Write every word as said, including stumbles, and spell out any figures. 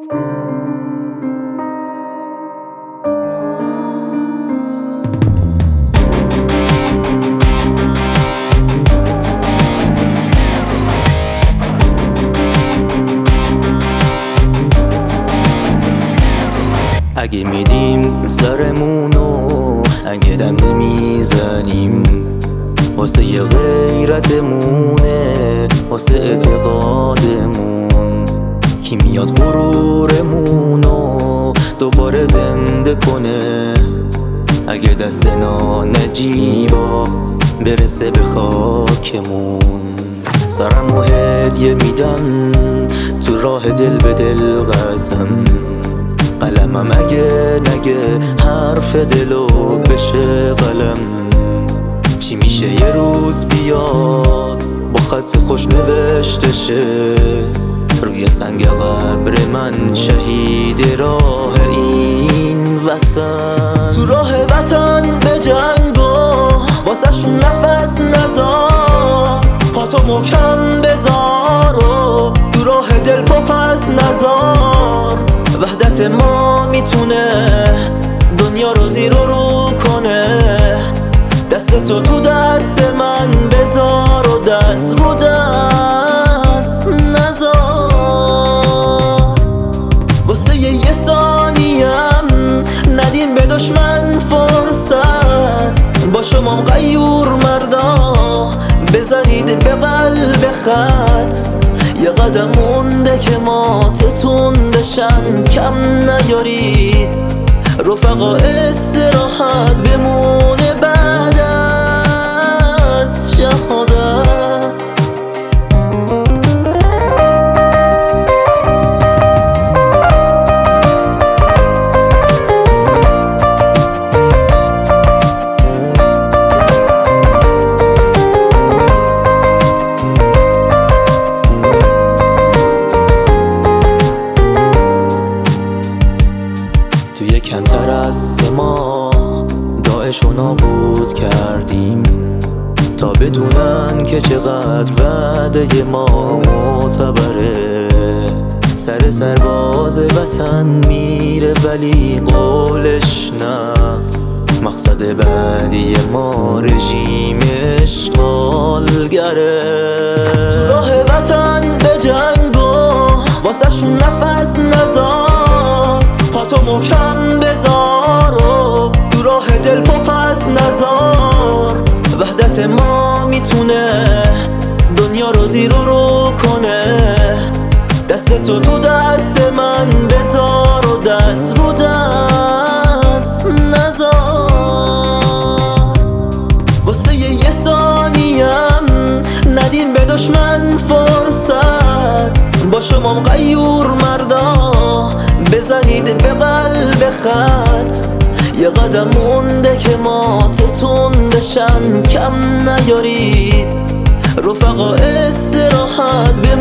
اگه میدیم سرمونو، اگه دم نمیزنیم، واسه یه غیرتمونه، واسه اعتقادمون. کی میاد غرورمونو دوباره زنده کنه؟ اگه دست نجیبا برسه به خاکمون. سرمو هدیه میدم تو راه دل به دل قسم، قلمم اگه نگه حرف دلو بشه قلم. چی میشه یه روز بیاد با خط خوش نوشته شه روی سنگ قبر من، شهید راه این وطن. تو راه وطن به جنگو واسه شون نفس نزار، پاتو محکم بذار و تو راه دل پا پس نزار. وحدت ما میتونه دنیا رو زیر و رو کنه، دستتو تو دست من بذار و دست رو دست نذار. واسه یه ثانیم ندیم به دشمن فرصت، با شما غیور مردا بزنید به قلب خط. یه قدم مونده که ماتتون بشن، کم نیارید رفقا استراحت بمونه بعد از شهادت. توی کمتر از ما داعشو نابود کردیم، تا بدونن که چقدر وعده ما معتبره. سر سرباز وطن میره ولی قولش نه، مقصد بعدی ما رژیم اشغالگره. تو راه وطن به جنگو واسه شون نفس نزار، پاتو محکم بذار و تو راه دل پا پس نزار. وحدت ما میتونه دنیا رو زیر و رو کنه، دستتو تو دست من بذار و دست رو دست نذار. واسه یه ثانیم ندیم به دشمن فرصت، با شما غیور مردا بزنید به قلب خط. یه قدم مونده که ماتتون بشن، کم نیارید رفقا استراحت بمونه.